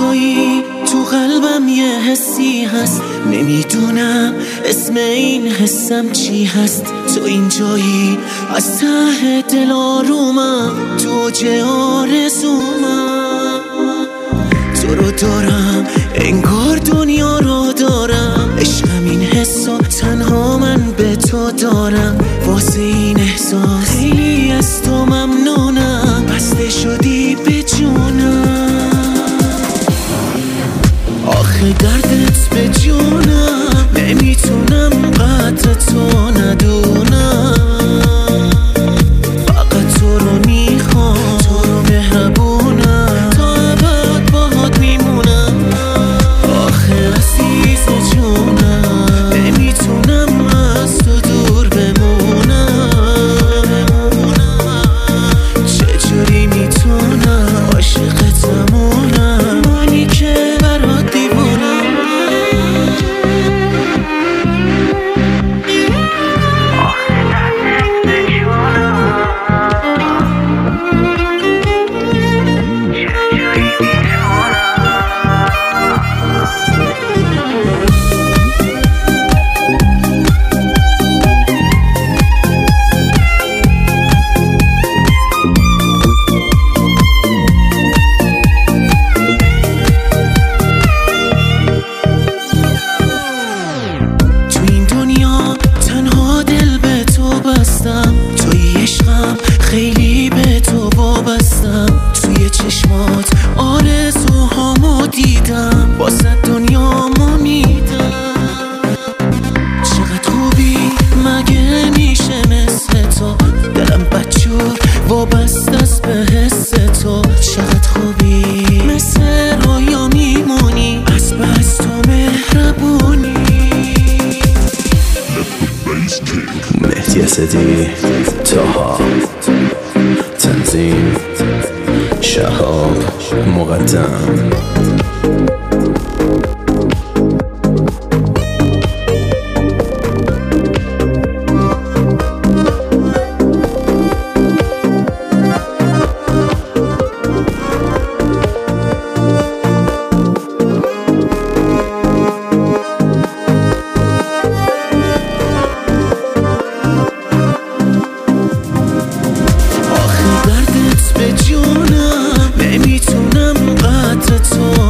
تویی تو قلبم یه حسی هست، نمیدونم اسم این حسم چی هست. تو اینجایی از ته دل آرومم، تو اوج آرزومم. تو رو دارم انگار دنیا رو دارم، عشقم این حسا تنها من به تو دارم. واسه این احساس خیلی از تو ممنونم، بسته شدی به جونم. آخه دردت به جونم، نمیتونم قدر تو ندونم. فقط تو رو میخوام، تو رو مهربونم، تا ابد باهات میمونم. آخه عزیز جونم، نمیتونم از تو دور بمونم. چجوری میتونم عاشقتمونم، منی که برات دیوونم. توی عشقم خیلی به تو وابستم، توی چشمات آرزوهامو دیدم، واسه دنیامو میدم. چقدر خوبی مگه میشه مثل تو، دلم بدجور وابسته است به حس تو. چقدر خوبی مثل رویا میمونی، از بس تو مهربونی. مهدی اسدی، طاها، تنظیم شهاب مقدم. نمیتونم قدر تو